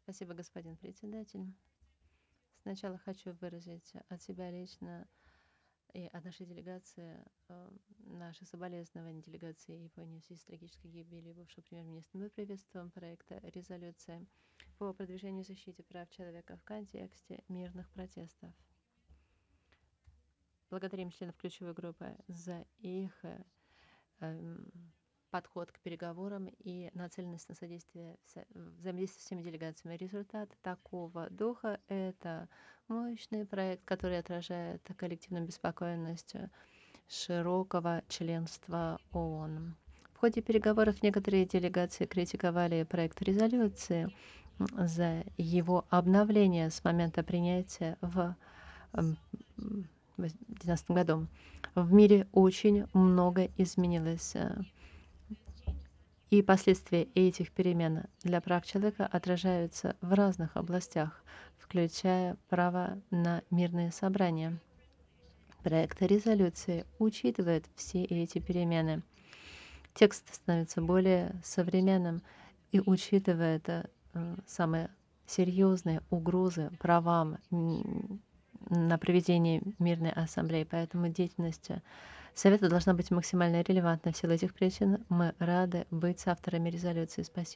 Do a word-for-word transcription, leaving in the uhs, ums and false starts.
Спасибо, господин председатель. Сначала хочу выразить от себя лично и от нашей делегации э, наши соболезнования делегации Японии в связи с трагической гибелью бывшего премьер-министра. Мы приветствуем проект резолюции по продвижению и защите прав человека в контексте мирных протестов. Благодарим членов ключевой группы за их э, эм, подход к переговорам и нацеленность на содействие вся- взаимодействия с всеми делегациями. Результат такого духа — это мощный проект, который отражает коллективную беспокоенность широкого членства ООН. В ходе переговоров некоторые делегации критиковали проект резолюции за его обновление с момента принятия в м, м, в две тысячи двенадцатом году. В мире очень много изменилось, э, и последствия этих перемен для прав человека отражаются в разных областях, включая право на мирные собрания. Проект резолюции учитывает все эти перемены. Текст становится более современным и учитывает э, самые серьезные угрозы правам м, на проведение мирной ассамблеи. Поэтому деятельность Совета должна быть максимально релевантна. В силу этих причин мы рады быть авторами резолюции. Спасибо.